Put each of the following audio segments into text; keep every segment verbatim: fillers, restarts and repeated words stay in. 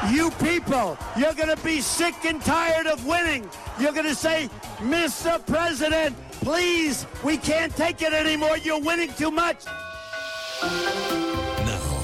You people, you're going to be sick and tired of winning. You're going to say, Mister President, please, we can't take it anymore. You're winning too much. Now,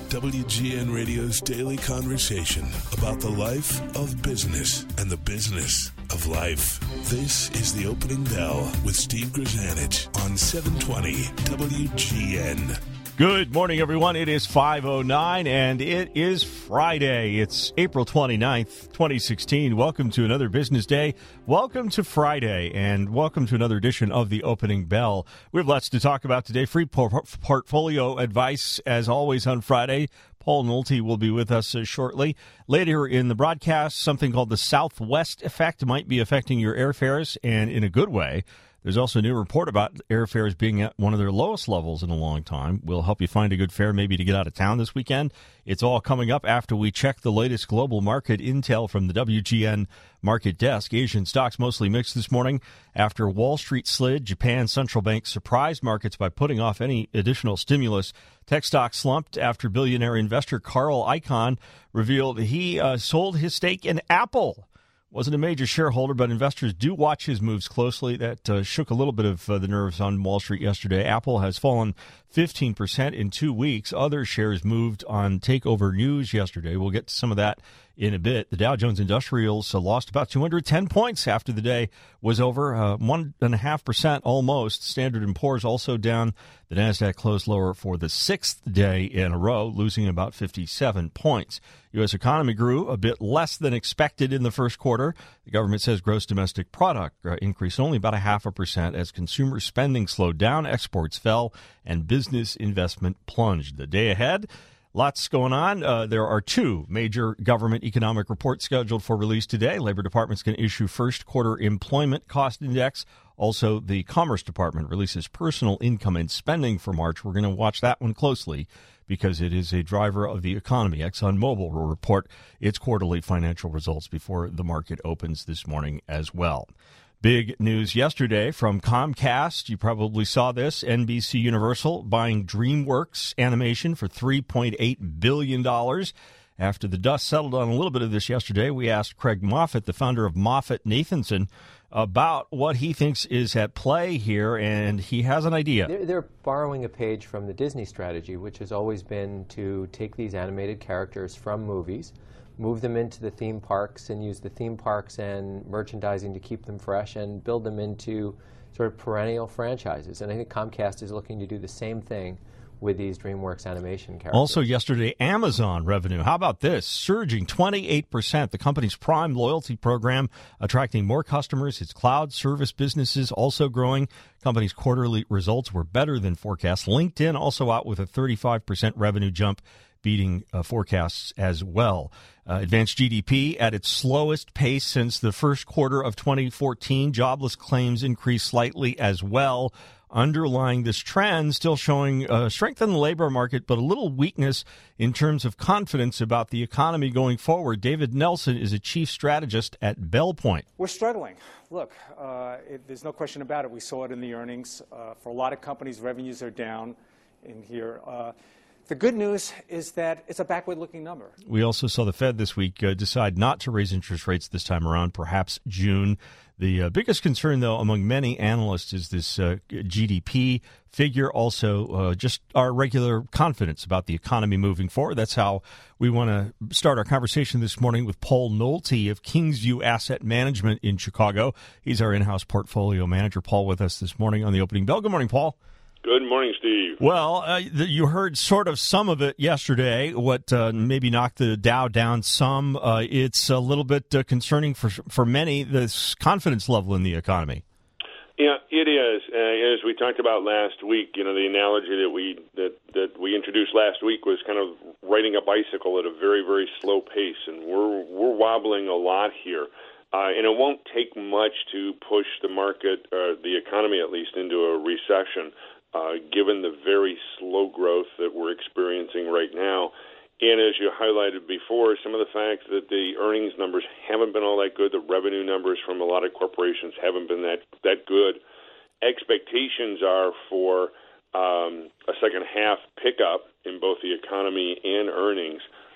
W G N Radio's daily conversation about the life of business and the business of life. This is The Opening Bell with Steve Grzanich on seven twenty W G N. Good morning, everyone. It is five oh nine, and it is Friday. It's April twenty-ninth, twenty sixteen. Welcome to another business day. Welcome to Friday, and welcome to another edition of The Opening Bell. We have lots to talk about today. Free por- portfolio advice, as always, on Friday. Paul Nolte will be with us uh, shortly. Later in the broadcast, something called the Southwest effect might be affecting your airfares, and in a good way. There's also a new report about airfares being at one of their lowest levels in a long time. We'll help you find a good fare maybe to get out of town this weekend. It's all coming up after we check the latest global market intel from the W G N market desk. Asian stocks mostly mixed this morning after Wall Street slid. Japan's central bank surprised markets by putting off any additional stimulus. Tech stocks slumped after billionaire investor Carl Icahn revealed he uh, sold his stake in Apple. Wasn't a major shareholder, but investors do watch his moves closely. That uh, shook a little bit of uh, the nerves on Wall Street yesterday. Apple has fallen fifteen percent in two weeks. Other shares moved on takeover news yesterday. We'll get to some of that in a bit. The Dow Jones Industrials uh, lost about two hundred ten points after the day was over, uh, one point five percent almost. Standard and Poor's also down. The NASDAQ closed lower for the sixth day in a row, losing about fifty-seven points. U S economy grew a bit less than expected in the first quarter. The government says gross domestic product uh, increased only about a half a percent as consumer spending slowed down, exports fell, and business investment plunged. The day ahead, lots going on. Uh, there are two major government economic reports scheduled for release today. Labor Department's going to issue first quarter employment cost index. Also, the Commerce Department releases personal income and spending for March. We're going to watch that one closely because it is a driver of the economy. ExxonMobil will report its quarterly financial results before the market opens this morning as well. Big news yesterday from Comcast. You probably saw this. N B C Universal buying DreamWorks Animation for three point eight billion dollars. After the dust settled on a little bit of this yesterday, we asked Craig Moffett, the founder of Moffett-Nathanson, about what he thinks is at play here, and he has an idea. They're, they're borrowing a page from the Disney strategy, which has always been to take these animated characters from movies, move them into the theme parks, and use the theme parks and merchandising to keep them fresh and build them into sort of perennial franchises. And I think Comcast is looking to do the same thing with these DreamWorks animation characters. Also yesterday, Amazon revenue. How about this? Surging twenty-eight percent. The company's Prime loyalty program attracting more customers. Its cloud service businesses also growing. Company's quarterly results were better than forecast. LinkedIn also out with a thirty-five percent revenue jump, beating uh, forecasts as well. Uh, advanced G D P at its slowest pace since the first quarter of twenty fourteen. Jobless claims increased slightly as well. Underlying this trend, still showing uh, strength in the labor market, but a little weakness in terms of confidence about the economy going forward. David Nelson is a chief strategist at Bell Point. We're struggling. Look, uh, it, there's no question about it. We saw it in the earnings. Uh, for a lot of companies, revenues are down in here. Uh, The good news is that it's a backward-looking number. We also saw the Fed this week uh, decide not to raise interest rates this time around, perhaps June. The uh, biggest concern, though, among many analysts is this uh, G D P figure, also uh, just our regular confidence about the economy moving forward. That's how we want to start our conversation this morning with Paul Nolte of Kingsview Asset Management in Chicago. He's our in-house portfolio manager. Paul with us this morning on the opening bell. Good morning, Paul. Good morning, Steve. Well, uh, the, you heard sort of some of it yesterday, what uh, maybe knocked the Dow down some. Uh, it's a little bit uh, concerning for for many, this confidence level in the economy. Yeah, it is. Uh, as we talked about last week, you know, the analogy that we that, that we introduced last week was kind of riding a bicycle at a very, very slow pace, and we're we're wobbling a lot here. Uh, and it won't take much to push the market, uh, the economy at least, into a recession. Uh, given the very slow growth that we're experiencing right now. And as you highlighted before, some of the facts that the earnings numbers haven't been all that good, the revenue numbers from a lot of corporations haven't been that, that good. Expectations are for um, a second half pickup in both the economy and earnings.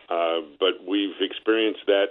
Uh, but we've experienced that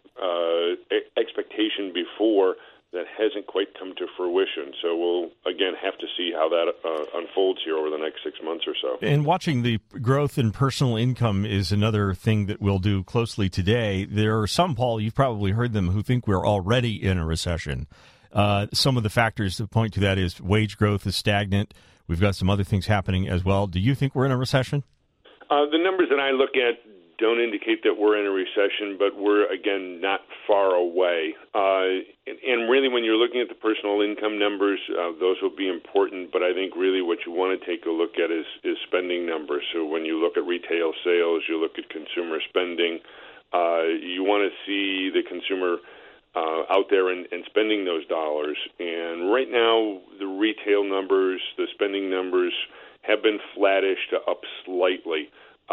uh, expectation before that hasn't quite come to fruition. So we'll, again, have to see how that uh, unfolds here over the next six months or so. And watching the growth in personal income is another thing that we'll do closely today. There are some, Paul, you've probably heard them, who think we're already in a recession. Uh, some of the factors that point to that is wage growth is stagnant. We've got some other things happening as well. Do you think we're in a recession? Uh, the numbers that I look at don't indicate that we're in a recession, but we're, again, not far away. Uh, and, and really, when you're looking at the personal income numbers, uh, those will be important, but I think really what you want to take a look at is, is spending numbers. So when you look at retail sales, you look at consumer spending, uh, you want to see the consumer uh, out there and, and spending those dollars. And right now, the retail numbers, the spending numbers have been flattish to up slightly.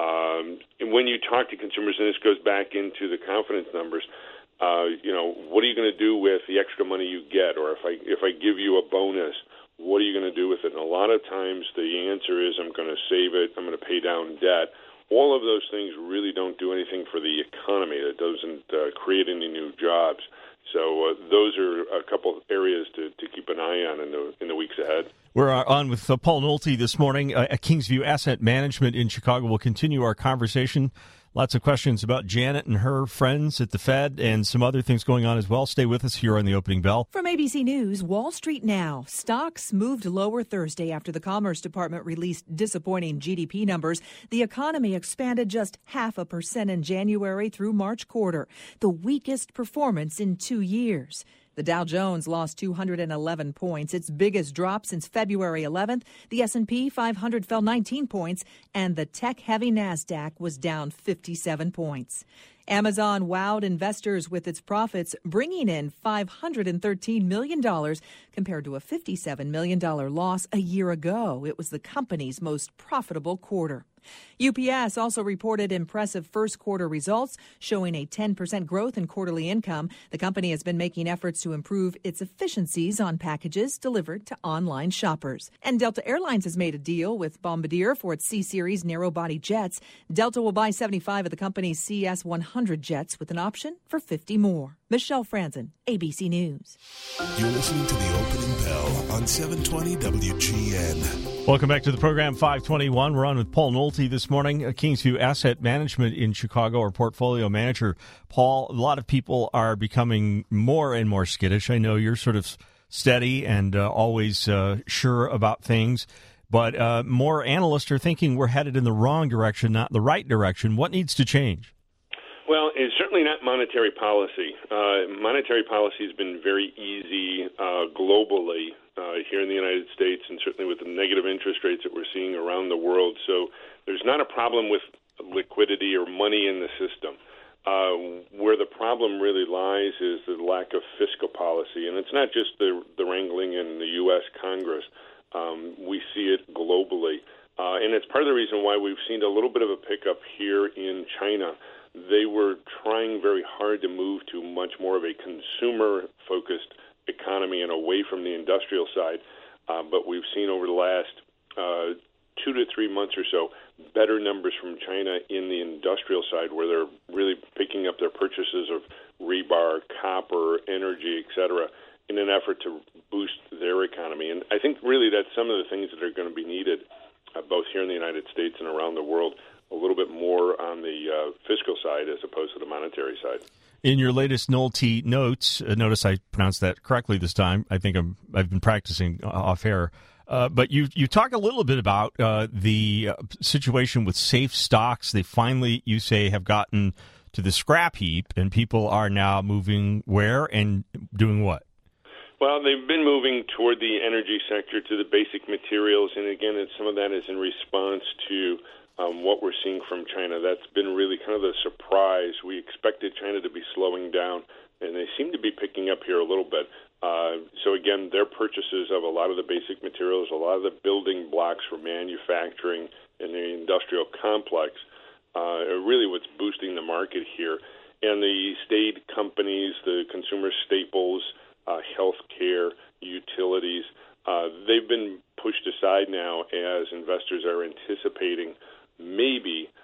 Um, and when you talk to consumers, and this goes back into the confidence numbers, uh, you know, what are you going to do with the extra money you get? Or if I if I give you a bonus, what are you going to do with it? And a lot of times the answer is I'm going to save it, I'm going to pay down debt. All of those things really don't do anything for the economy. It doesn't uh, create any new jobs. So uh, those are a couple areas to, to keep an eye on in the in the weeks ahead. We're on with uh, Paul Nolte this morning uh, at Kingsview Asset Management in Chicago. We'll continue our conversation. Lots of questions about Janet and her friends at the Fed and some other things going on as well. Stay with us here on the Opening Bell. From A B C News, Wall Street now. Stocks moved lower Thursday after the Commerce Department released disappointing G D P numbers. The economy expanded just half a percent in January through March quarter, the weakest performance in two years. The Dow Jones lost two hundred eleven points, its biggest drop since February eleventh. The S and P five hundred fell nineteen points, and the tech-heavy NASDAQ was down fifty-seven points. Amazon wowed investors with its profits, bringing in five hundred thirteen million dollars compared to a fifty-seven million dollars loss a year ago. It was the company's most profitable quarter. U P S also reported impressive first quarter results, showing a ten percent growth in quarterly income. The company has been making efforts to improve its efficiencies on packages delivered to online shoppers. And Delta Airlines has made a deal with Bombardier for its C-Series narrow-body jets. Delta will buy seventy-five of the company's C S one hundred jets with an option for fifty more. Michelle Franzen, A B C News. You're listening to the Opening Bell on seven twenty W G N. Welcome back to the program, five twenty-one. We're on with Paul Nolte this morning, at Kingsview Asset Management in Chicago, our portfolio manager. Paul, a lot of people are becoming more and more skittish. I know you're sort of steady and uh, always uh, sure about things, but uh, more analysts are thinking we're headed in the wrong direction, not the right direction. What needs to change? Well, it's certainly not monetary policy. Uh, monetary policy has been very easy uh, globally uh, here in the United States, and certainly with the negative interest rates that we're seeing around the world. So there's not a problem with liquidity or money in the system. Uh, where the problem really lies is the lack of fiscal policy, and it's not just the, the wrangling in the U S Congress. Um, we see it globally, uh, and it's part of the reason why we've seen a little bit of a pickup here in China. They were trying very hard to move to much more of a consumer-focused economy and away from the industrial side. Uh, but we've seen over the last uh, two to three months or so better numbers from China in the industrial side, where they're really picking up their purchases of rebar, copper, energy, et cetera, in an effort to boost their economy. And I think really that's some of the things that are going to be needed, uh, both here in the United States and around the world, a little bit more on the uh, fiscal side as opposed to the monetary side. In your latest Nolte notes, uh, notice I pronounced that correctly this time. I think I'm, I've been practicing off air. Uh, but you you talk a little bit about uh, the uh, situation with safe stocks. They finally, you say, have gotten to the scrap heap, and people are now moving where and doing what? Well, they've been moving toward the energy sector, to the basic materials. And again, it's, some of that is in response to Um, what we're seeing from China. That's been really kind of the surprise. We expected China to be slowing down, and they seem to be picking up here a little bit. Uh, so again, their purchases of a lot of the basic materials, a lot of the building blocks for manufacturing in the industrial complex uh, are really what's boosting the market here. And the state companies, the consumer staples, uh, healthcare, utilities, uh, they've been pushed aside now as investors are anticipating maybe a little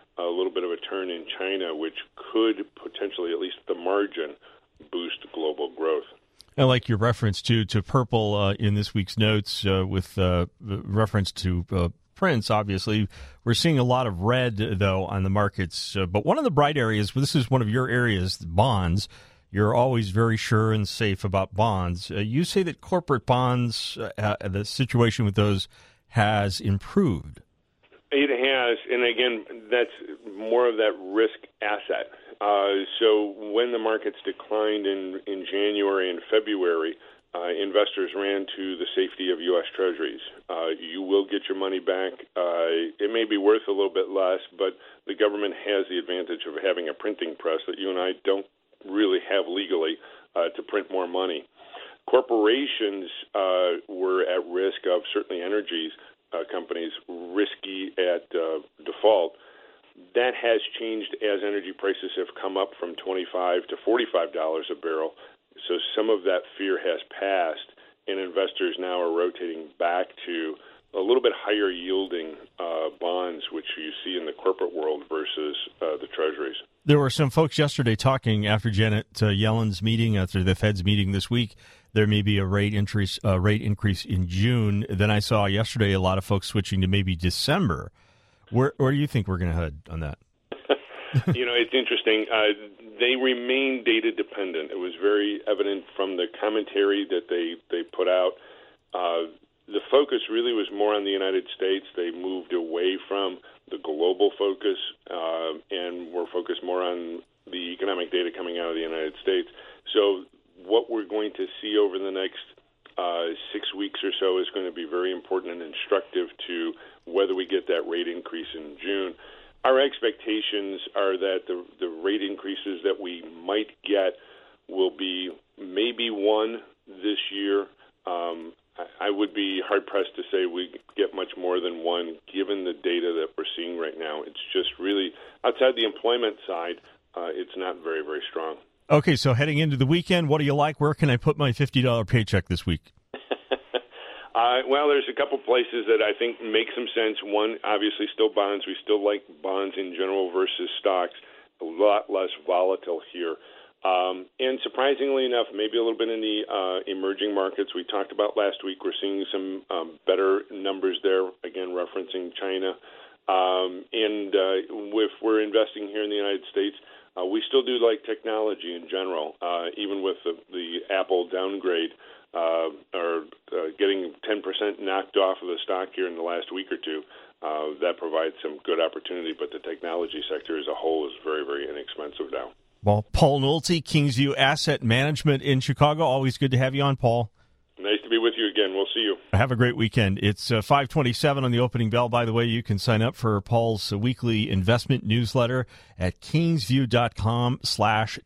little bit of a turn in China, which could potentially, at least at the margin, boost global growth. I like your reference to to purple uh, in this week's notes uh, with uh, reference to uh, prints. Obviously, we're seeing a lot of red, though, on the markets. Uh, but one of the bright areas, well, this is one of your areas, bonds. You're always very sure and safe about bonds. Uh, you say that corporate bonds, uh, the situation with those has improved. It has, and again, that's more of that risk asset. Uh, so when the markets declined in, in January and February, uh, investors ran to the safety of U S Treasuries. Uh, you will get your money back. Uh, it may be worth a little bit less, but the government has the advantage of having a printing press that you and I don't really have legally uh, to print more money. Corporations uh, were at risk of, certainly energies uh, companies, risky at uh, default. That has changed as energy prices have come up from twenty-five to forty-five dollars a barrel. So some of that fear has passed, and investors now are rotating back to a little bit higher yielding uh, bonds, which you see in the corporate world versus uh, the treasuries. There were some folks yesterday talking after Janet uh, Yellen's meeting, after the Fed's meeting this week. There may be a rate increase, uh, rate increase in June. Then I saw yesterday a lot of folks switching to maybe December. Where, where do you think we're going to head on that? You know, it's interesting. Uh, they remain data dependent. It was very evident from the commentary that they, they put out. Uh, the focus really was more on the United States. They moved away from the global focus uh, and were focused more on the economic data coming out of the United States. So what we're going to see over the next uh, six weeks or so is going to be very important and instructive to whether we get that rate increase in June. Our expectations are that the, the rate increases that we might get will be maybe one this year. Um, I, I would be hard-pressed to say we get much more than one, given the data that we're seeing right now. It's just really, outside the employment side, uh, it's not very, very strong. Okay, so heading into the weekend, what do you like? Where can I put my fifty dollars paycheck this week? Uh, well, there's a couple places that I think make some sense. One, obviously, still bonds. We still like bonds in general versus stocks. A lot less volatile here. Um, and surprisingly enough, maybe a little bit in the uh, emerging markets we talked about last week. We're seeing some um, better numbers there, again, referencing China. Um, and uh, if we're investing here in the United States, uh, we still do like technology in general, uh, even with the, the Apple downgrade. Uh, are uh, getting ten percent knocked off of the stock here in the last week or two. Uh, that provides some good opportunity, but the technology sector as a whole is very, very inexpensive now. Well, Paul Nolte, Kingsview Asset Management in Chicago. Always good to have you on, Paul. Nice to be with you again. We'll see you. Have a great weekend. It's uh, five twenty-seven on the opening bell. By the way, you can sign up for Paul's uh, weekly investment newsletter at kingsview.com slash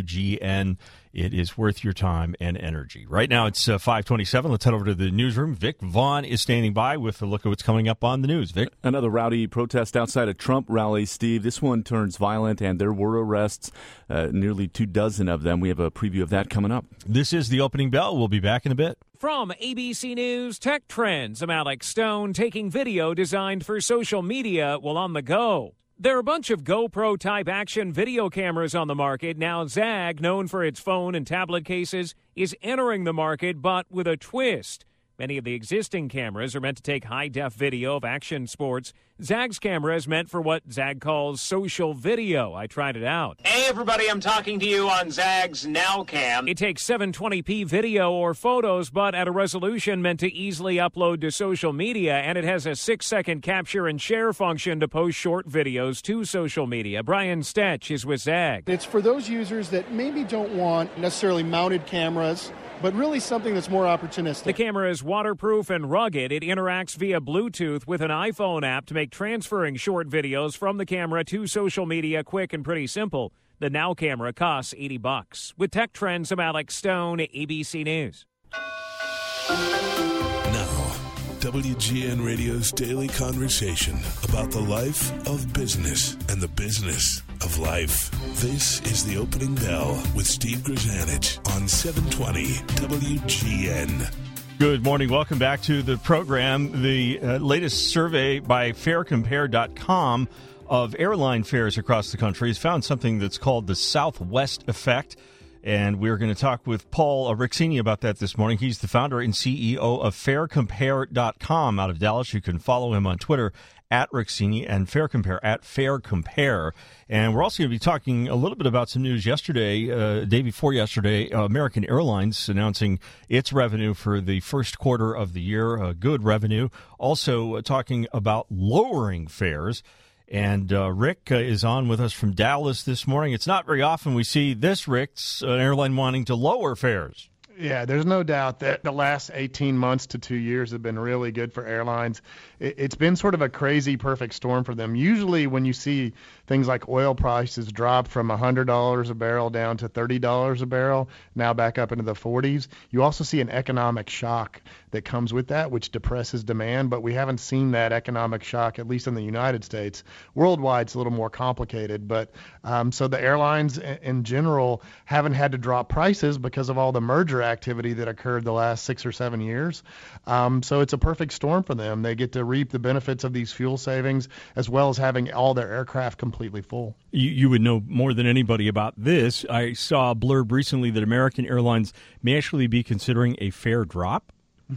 WGN. It is worth your time and energy. Right now, it's uh, five twenty-seven. Let's head over to the newsroom. Vic Vaughn is standing by with a look at what's coming up on the news. Vic? Another rowdy protest outside a Trump rally, Steve. This one turns violent, and there were arrests, uh, nearly two dozen of them. We have a preview of that coming up. This is the opening bell. We'll be back in a bit. From A B C News Tech Trends, I'm Alex Stone, taking video designed for social media while on the go. There are a bunch of GoPro-type action video cameras on the market. Now Zagg, known for its phone and tablet cases, is entering the market, but with a twist. Many of the existing cameras are meant to take high-def video of action sports. Zagg's camera is meant for what Zagg calls social video. I tried it out. Hey, everybody, I'm talking to you on Zagg's NowCam. It takes seven twenty p video or photos, but at a resolution meant to easily upload to social media, and it has a six-second capture and share function to post short videos to social media. Brian Stetch is with Zagg. It's for those users that maybe don't want necessarily mounted cameras, but really something that's more opportunistic. The camera is waterproof and rugged. It interacts via Bluetooth with an iPhone app to make transferring short videos from the camera to social media quick and pretty simple. The Now camera costs eighty bucks. With Tech Trends, I'm Alex Stone, A B C News. Now, W G N Radio's daily conversation about the life of business and the business of life. This is the opening bell with Steve Grzanich on seven twenty W G N. Good morning. Welcome back to the program. The uh, latest survey by fare compare dot com of airline fares across the country has found something that's called the Southwest effect. And we're going to talk with Paul Rixini about that this morning. He's the founder and C E O of fare compare dot com out of Dallas. You can follow him on Twitter at Rixini and FareCompare at FareCompare. And we're also going to be talking a little bit about some news yesterday, uh, day before yesterday, uh, American Airlines announcing its revenue for the first quarter of the year, uh, good revenue. Also uh, talking about lowering fares. And uh, Rick uh, is on with us from Dallas this morning. It's not very often we see this, Rick's an airline wanting to lower fares. Yeah, there's no doubt that the last eighteen months to two years have been really good for airlines. It's been sort of a crazy perfect storm for them. Usually when you see things like oil prices drop from one hundred dollars a barrel down to thirty dollars a barrel, now back up into the forties, you also see an economic shock that comes with that, which depresses demand. But we haven't seen that economic shock, at least in the United States. Worldwide, it's a little more complicated. But um, so the airlines in general haven't had to drop prices because of all the merger activity that occurred the last six or seven years. Um, so it's a perfect storm for them. They get to reap the benefits of these fuel savings as well as having all their aircraft completely full. You, you would know more than anybody about this. I saw a blurb recently that American Airlines may actually be considering a fare drop.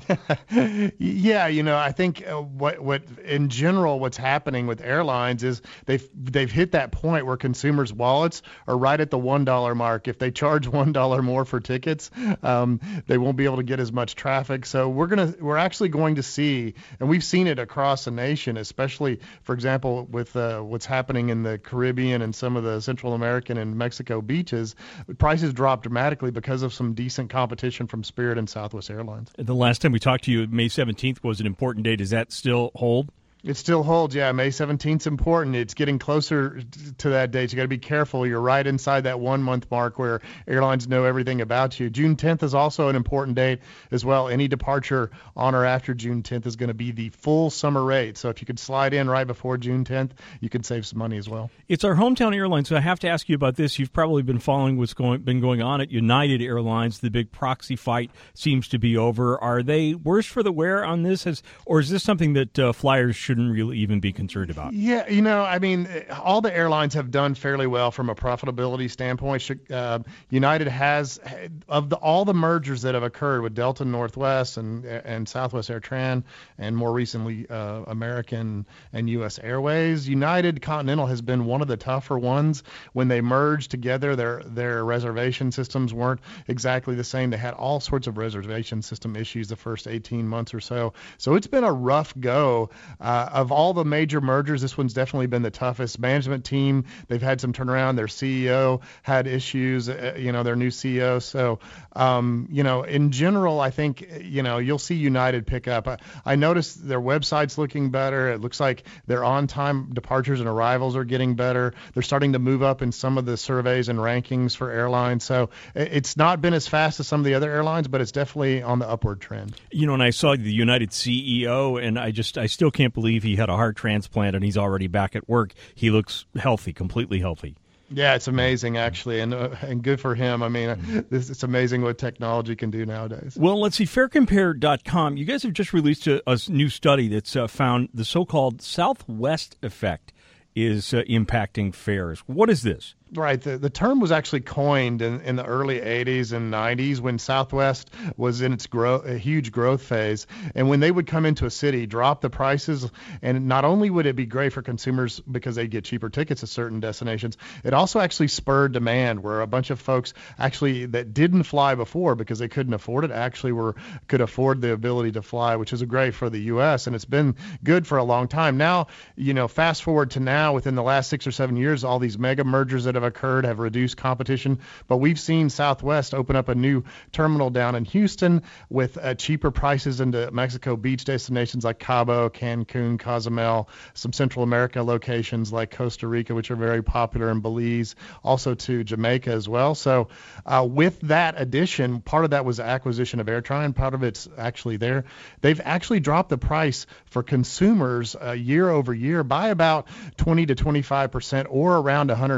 Yeah, you know, I think uh, what what in general what's happening with airlines is they've they've hit that point where consumers' wallets are right at the one dollar mark. If they charge one dollar more for tickets, um, they won't be able to get as much traffic. So we're gonna we're actually going to see, and we've seen it across the nation, especially for example with uh, what's happening in the Caribbean and some of the Central American and Mexico beaches. Prices drop dramatically because of some decent competition from Spirit and Southwest Airlines. The last time we talked to you, May seventeenth was an important day. Does that still hold? It still holds, yeah. May seventeenth is important. It's getting closer to that date. You got to be careful. You're right inside that one-month mark where airlines know everything about you. June tenth is also an important date as well. Any departure on or after June tenth is going to be the full summer rate. So if you could slide in right before June tenth, you could save some money as well. It's our hometown airline, so I have to ask you about this. You've probably been following what's going been going on at United Airlines. The big proxy fight seems to be over. Are they worse for the wear on this, as, or is this something that uh, flyers shouldn't really even be concerned about? Yeah, you know, I mean, all the airlines have done fairly well from a profitability standpoint. Uh, United has, of the, all the mergers that have occurred with Delta Northwest and and Southwest AirTran, and more recently uh, American and U S Airways, United Continental has been one of the tougher ones. When they merged together, their their reservation systems weren't exactly the same. They had all sorts of reservation system issues the first eighteen months or so. So it's been a rough go. Uh, of all the major mergers, this one's definitely been the toughest. Management team, they've had some turnaround. Their C E O had issues, uh, you know, their new C E O. So, um, you know, in general, I think, you know, you'll see United pick up. I, I noticed their website's looking better. It looks like their on-time departures and arrivals are getting better. They're starting to move up in some of the surveys and rankings for airlines. So it's not been as fast as some of the other airlines, but it's definitely on the upward trend. You know, and I saw the United C E O, and I just, I still can't believe he had a heart transplant and he's already back at work. He looks healthy, completely healthy. Yeah, it's amazing, actually, and uh, and good for him. I mean, this, it's amazing what technology can do nowadays. Well, let's see, fare compare dot com, you guys have just released a, a new study that's uh, found the so-called Southwest effect is uh, impacting fares. What is this? Right. The, the term was actually coined in, in the early eighties and nineties when Southwest was in its grow, a huge growth phase. And when they would come into a city, drop the prices, and not only would it be great for consumers because they get cheaper tickets at certain destinations, it also actually spurred demand where a bunch of folks actually that didn't fly before because they couldn't afford it actually were could afford the ability to fly, which is great for the U S And it's been good for a long time. Now, you know, fast forward to now, within the last six or seven years, all these mega mergers that have occurred have reduced competition, but we've seen Southwest open up a new terminal down in Houston with uh, cheaper prices into Mexico beach destinations like Cabo, Cancun, Cozumel, some Central America locations like Costa Rica, which are very popular, in Belize, also to Jamaica as well. So uh, with that addition, part of that was the acquisition of AirTran, part of it's actually there. They've actually dropped the price for consumers uh, year over year by about twenty to twenty-five percent, or around one hundred fifty dollars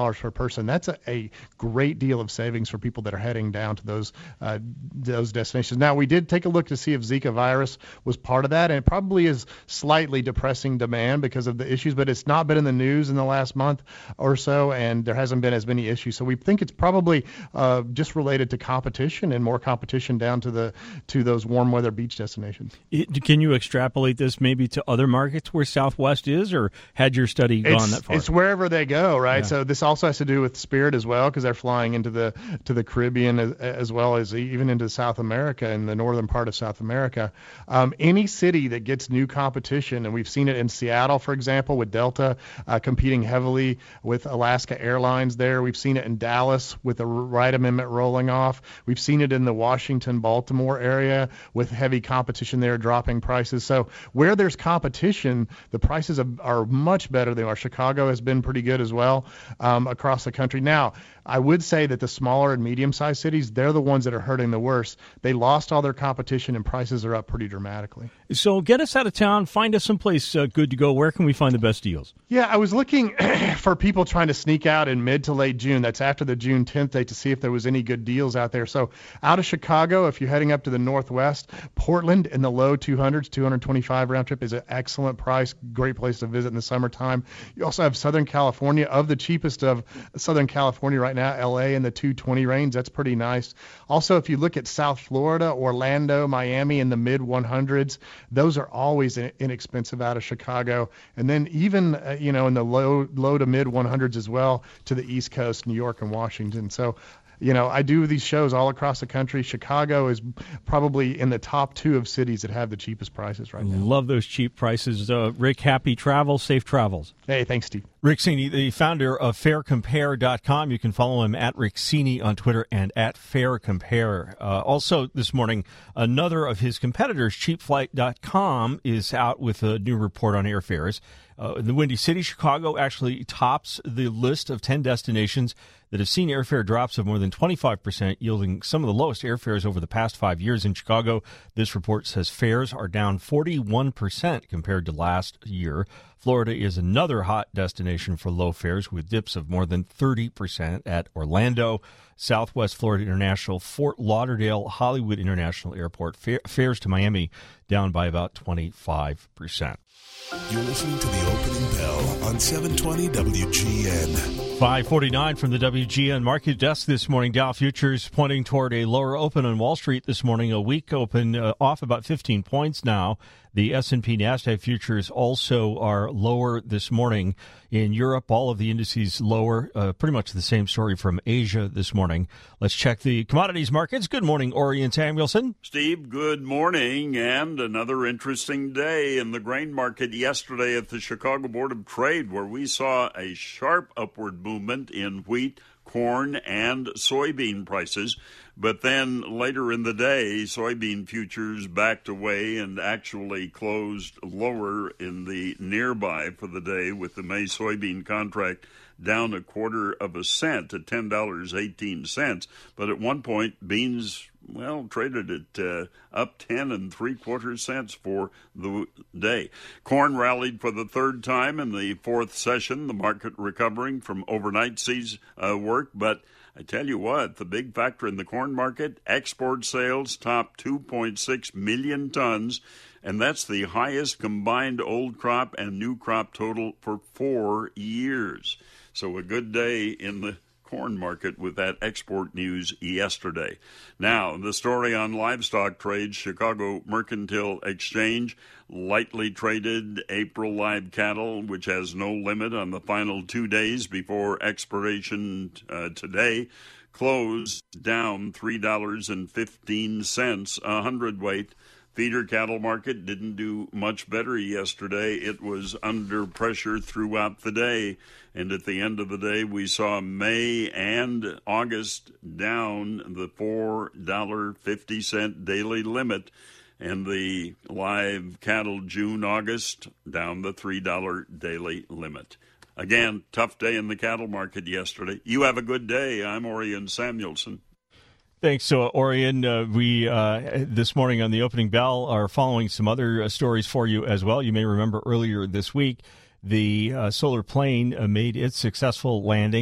dollars per person. That's a, a great deal of savings for people that are heading down to those uh, those destinations. Now, we did take a look to see if Zika virus was part of that, and it probably is slightly depressing demand because of the issues, but it's not been in the news in the last month or so, and there hasn't been as many issues. So we think it's probably uh, just related to competition and more competition down to the to those warm weather beach destinations. It, can you extrapolate this maybe to other markets where Southwest is, or had your study gone it's, that far? It's wherever they go, right? Yeah. So this also has to do with Spirit as well, because they're flying into the to the Caribbean as, as well as even into South America and the northern part of South America. Um, any city that gets new competition, and we've seen it in Seattle, for example, with Delta uh, competing heavily with Alaska Airlines there. We've seen it in Dallas with the Wright Amendment rolling off. We've seen it in the Washington, Baltimore area with heavy competition there dropping prices. So where there's competition, the prices are, are much better than are. Chicago has been pretty good as well um, across the country. Now, I would say that the smaller and medium-sized cities, they're the ones that are hurting the worst. They lost all their competition, and prices are up pretty dramatically. So get us out of town. Find us someplace uh, good to go. Where can we find the best deals? Yeah, I was looking for people trying to sneak out in mid to late June. That's after the June tenth date, to see if there was any good deals out there. So out of Chicago, if you're heading up to the northwest, Portland in the low two hundreds, two twenty-five round trip is an excellent price. Great place to visit in the summertime. You also have Southern California. Of the cheapest of Southern California right now, L A in the two twenty range. That's pretty nice. Also, if you look at South Florida, Orlando, Miami in the mid one hundreds, those are always inexpensive out of Chicago. And then even, uh, you know, in the low low to mid one hundreds as well to the East Coast, New York and Washington. So, you know, I do these shows all across the country. Chicago is probably in the top two of cities that have the cheapest prices right now. Love those cheap prices. Uh, Rick, happy travels, safe travels. Hey, thanks, Steve. Rick Cini, the founder of fair compare dot com. You can follow him at Rick Cini on Twitter and at FairCompare. Uh, also this morning, another of his competitors, cheap flight dot com, is out with a new report on airfares. Uh, the Windy City, Chicago, actually tops the list of ten destinations that have seen airfare drops of more than twenty-five percent, yielding some of the lowest airfares over the past five years in Chicago. This report says fares are down forty-one percent compared to last year. Florida is another hot destination for low fares with dips of more than thirty percent at Orlando, Southwest Florida International, Fort Lauderdale, Hollywood International Airport. Fares to Miami down by about twenty-five percent. You're listening to the opening bell on seven twenty W G N. five forty-nine from the W G N market desk this morning. Dow futures pointing toward a lower open on Wall Street this morning. A weak open, uh, off about fifteen points now. The S and P NASDAQ futures also are lower this morning. In Europe, all of the indices lower. Uh, pretty much the same story from Asia this morning. Let's check the commodities markets. Good morning, Orion Samuelson. Steve, good morning. And another interesting day in the grain market yesterday at the Chicago Board of Trade, where we saw a sharp upward movement in wheat, corn, and soybean prices. But then later in the day, soybean futures backed away and actually closed lower in the nearby for the day, with the May soybean contract down a quarter of a cent at ten dollars and eighteen cents. But at one point, beans, well, traded at uh, up ten and three quarters cents for the day. Corn rallied for the third time in the fourth session, the market recovering from overnight seas uh, work. But I tell you what, the big factor in the corn market, export sales topped two point six million tons, and that's the highest combined old crop and new crop total for four years. So a good day in the corn market with that export news yesterday. Now, the story on livestock trade, Chicago Mercantile Exchange, lightly traded April live cattle, which has no limit on the final two days before expiration uh, today, closed down three dollars and fifteen cents a hundredweight. Feeder cattle market didn't do much better yesterday. It was under pressure throughout the day. And at the end of the day, we saw May and August down the four dollars and fifty cents daily limit. And the live cattle June, August down the three dollars daily limit. Again, tough day in the cattle market yesterday. You have a good day. I'm Orion Samuelson. Thanks, so Orion. Uh, we uh, this morning on the opening bell are following some other uh, stories for you as well. You may remember earlier this week, the uh, solar plane uh, made its successful landing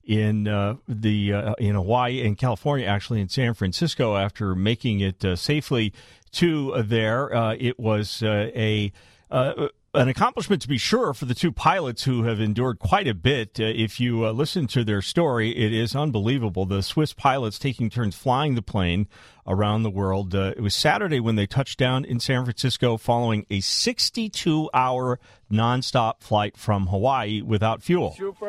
in uh, the uh, in Hawaii and California, actually in San Francisco, after making it uh, safely to uh, there. Uh, it was uh, a uh, an accomplishment, to be sure, for the two pilots who have endured quite a bit. Uh, if you uh, listen to their story, it is unbelievable. The Swiss pilots taking turns flying the plane around the world. Uh, it was Saturday when they touched down in San Francisco following a sixty-two hour nonstop flight from Hawaii without fuel. Super.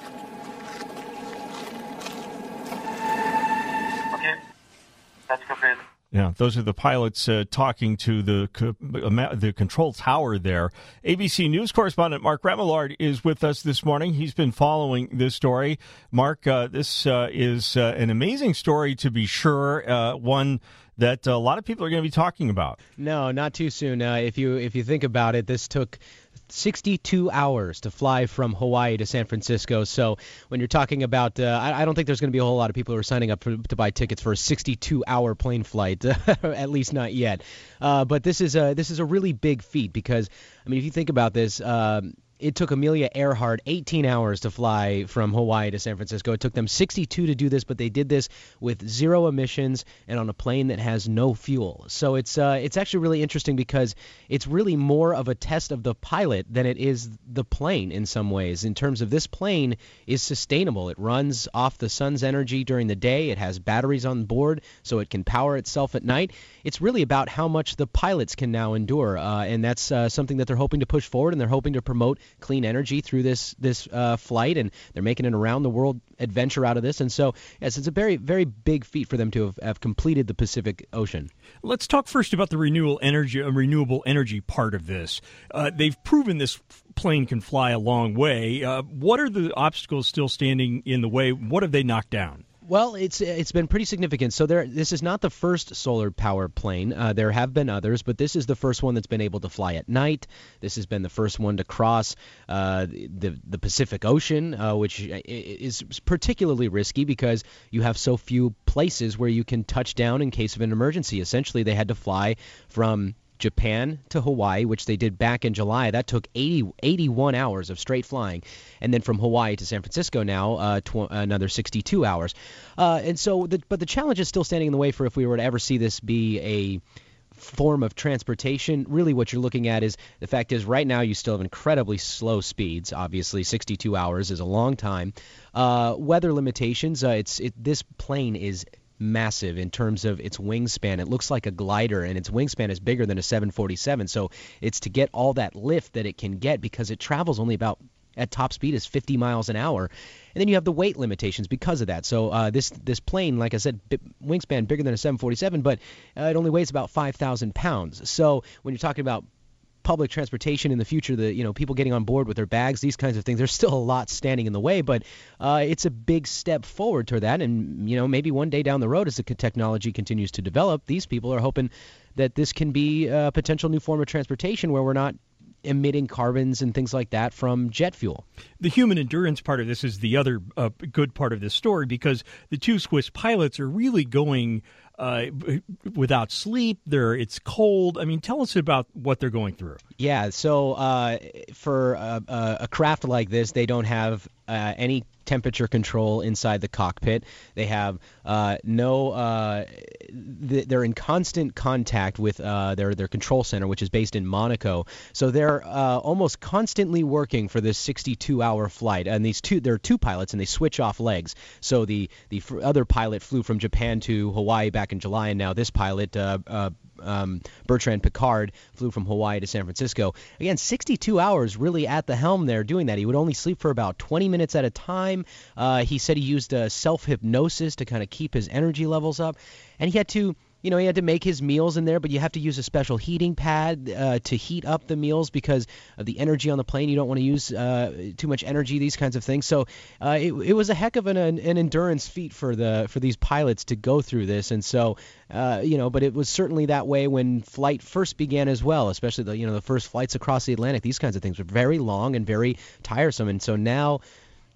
Okay, that's perfect. Yeah, those are the pilots uh, talking to the co- the control tower there. A B C News correspondent Mark Remillard is with us this morning. He's been following this story. Mark, uh, this uh, is uh, an amazing story, to be sure, uh, one that a lot of people are going to be talking about. No, not too soon. Uh, if you if you think about it, this took sixty-two hours to fly from Hawaii to San Francisco. So when you're talking about, uh, I, I don't think there's going to be a whole lot of people who are signing up for, to buy tickets for a sixty-two hour plane flight, at least not yet. Uh, but this is a this is a really big feat because, I mean, if you think about this. Um, It took Amelia Earhart eighteen hours to fly from Hawaii to San Francisco. It took them sixty-two to do this, but they did this with zero emissions and on a plane that has no fuel. So it's uh, it's actually really interesting because it's really more of a test of the pilot than it is the plane in some ways. In terms of this plane is sustainable. It runs off the sun's energy during the day. It has batteries on board so it can power itself at night. It's really about how much the pilots can now endure, uh, and that's uh, something that they're hoping to push forward, and they're hoping to promote clean energy through this this uh, flight, and they're making an around-the-world adventure out of this. And so, yes, it's a very, very big feat for them to have, have completed the Pacific Ocean. Let's talk first about the renewable energy, uh, renewable energy part of this. Uh, they've proven this plane can fly a long way. Uh, what are the obstacles still standing in the way? What have they knocked down? Well, it's it's been pretty significant. So there, this is not the first solar power plane. Uh, there have been others, but this is the first one that's been able to fly at night. This has been the first one to cross uh, the the Pacific Ocean, uh, which is particularly risky because you have so few places where you can touch down in case of an emergency. Essentially, they had to fly from Japan to Hawaii, which they did back in July. That took eighty, eighty-one hours of straight flying. And then from Hawaii to San Francisco now, uh, tw- another sixty-two hours. Uh, and so, the, but the challenge is still standing in the way for if we were to ever see this be a form of transportation. Really what you're looking at is the fact is right now you still have incredibly slow speeds. Obviously, sixty-two hours is a long time. Uh, weather limitations, uh, it's it, this plane is massive in terms of its wingspan. It looks like a glider, and its wingspan is bigger than a seven forty-seven. So it's to get all that lift that it can get because it travels only about at top speed is fifty miles an hour. And then you have the weight limitations because of that. So uh, this this plane, like I said, b- wingspan bigger than a seven forty-seven, but uh, it only weighs about five thousand pounds. So when you're talking about public transportation in the future, the you know people getting on board with their bags, these kinds of things, there's still a lot standing in the way, but uh, it's a big step forward toward that. And you know maybe one day down the road, as the technology continues to develop, these people are hoping that this can be a potential new form of transportation where we're not emitting carbons and things like that from jet fuel. The human endurance part of this is the other uh, good part of this story because the two Swiss pilots are really going uh, without sleep. They're, it's cold. I mean, tell us about what they're going through. Yeah, so uh, for a, a craft like this, they don't have uh, any temperature control inside the cockpit. They have uh, no uh, th- they're in constant contact with uh, their their control center, which is based in Monaco. So they're uh, almost constantly working for this sixty-two hour flight. And these two there are two pilots, and they switch off legs. So the the f- other pilot flew from Japan to Hawaii back in July, and now this pilot uh, uh, Um, Bertrand Piccard flew from Hawaii to San Francisco. Again, sixty-two hours really at the helm there doing that. He would only sleep for about twenty minutes at a time. Uh, he said he used uh, self-hypnosis to kind of keep his energy levels up. And he had to, you know, he had to make his meals in there, but you have to use a special heating pad uh, to heat up the meals because of the energy on the plane. You don't want to use uh, too much energy, these kinds of things. So uh, it, it was a heck of an, an endurance feat for the for these pilots to go through this. And so, uh, you know, but it was certainly that way when flight first began as well, especially the, you know, the first flights across the Atlantic. These kinds of things were very long and very tiresome. And so now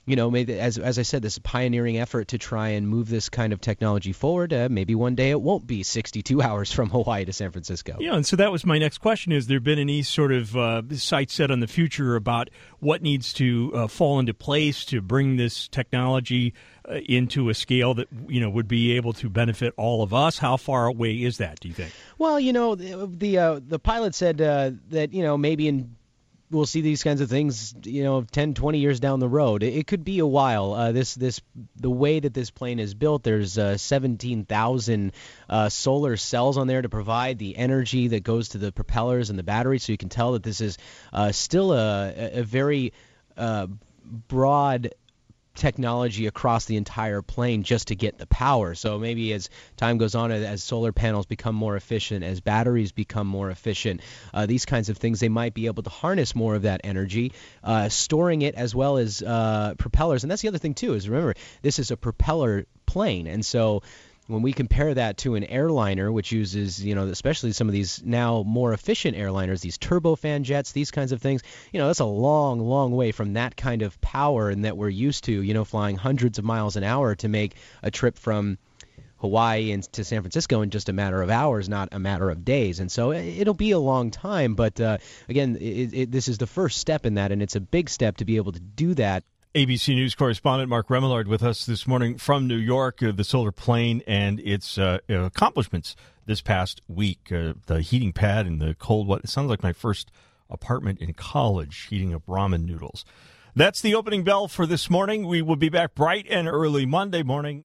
you know, maybe as as I said, this pioneering effort to try and move this kind of technology forward. Uh, maybe one day it won't be sixty-two hours from Hawaii to San Francisco. Yeah, and so that was my next question: Is there been any sort of uh, sight set on the future about what needs to uh, fall into place to bring this technology uh, into a scale that, you know, would be able to benefit all of us? How far away is that, do you think? Well, you know, the the, uh, the pilot said uh, that, you know, maybe in we'll see these kinds of things, you know, ten, twenty years down the road. It, it could be a while. Uh, this, this, the way that this plane is built, there's uh, seventeen thousand uh, solar cells on there to provide the energy that goes to the propellers and the batteries. So you can tell that this is uh, still a, a very uh, broad technology across the entire plane just to get the power. So maybe as time goes on, as solar panels become more efficient, as batteries become more efficient, uh, these kinds of things, they might be able to harness more of that energy, uh, storing it as well as uh, propellers. And that's the other thing too, is remember, this is a propeller plane. And so when we compare that to an airliner, which uses, you know, especially some of these now more efficient airliners, these turbofan jets, these kinds of things, you know, that's a long, long way from that kind of power and that we're used to, you know, flying hundreds of miles an hour to make a trip from Hawaii and to San Francisco in just a matter of hours, not a matter of days. And so it'll be a long time. But uh, again, it, it, this is the first step in that, and it's a big step to be able to do that. A B C News correspondent Mark Remillard with us this morning from New York, uh, the solar plane and its uh, accomplishments this past week. Uh, the heating pad and the cold, what it sounds like my first apartment in college, heating up ramen noodles. That's the opening bell for this morning. We will be back bright and early Monday morning.